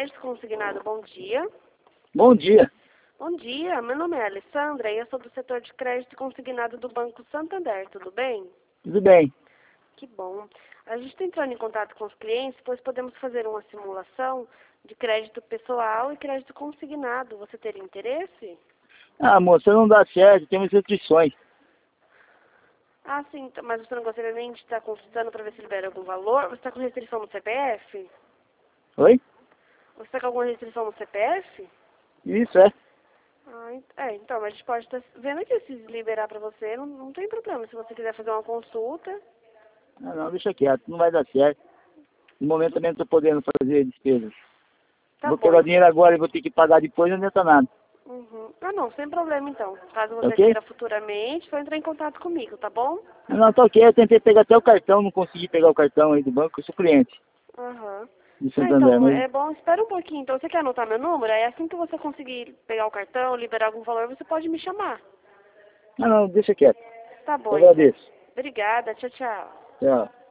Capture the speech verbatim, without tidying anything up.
Crédito Consignado, bom dia. Bom dia. Bom dia, meu nome é Alessandra e eu sou do setor de crédito consignado do Banco Santander, tudo bem? Tudo bem. Que bom. A gente está entrando em contato com os clientes, pois podemos fazer uma simulação de crédito pessoal e crédito consignado. Você teria interesse? Ah, moça, não dá certo, temos restrições. Ah, sim, então, mas você não gostaria nem de estar consultando para ver se libera algum valor? Você está com restrição no C P F? Oi? Você está com alguma restrição no C P F? Isso, é. Ah, ent- é, então, mas a gente pode estar vendo aqui se liberar para você, não, não tem problema. Se você quiser fazer uma consulta, Ah, não, deixa quieto, não vai dar certo. No momento também não estou podendo fazer despesas. tá Vou bom. pegar o dinheiro agora e vou ter que pagar depois, não adianta nada. Uhum. Ah, não, sem problema então. Caso Tá você ok? queira futuramente, só entrar em contato comigo, tá bom? Não, tá ok, eu tentei pegar até o cartão, não consegui pegar o cartão aí do banco, eu sou cliente Aham. de Ah, Santander, então, mas... é bom, espera um pouquinho. Então, você quer anotar meu número? Aí assim que você conseguir pegar o cartão, liberar algum valor, você pode me chamar. Não, não, deixa quieto. Tá bom, Eu então. agradeço. Obrigada, tchau, tchau. Tchau.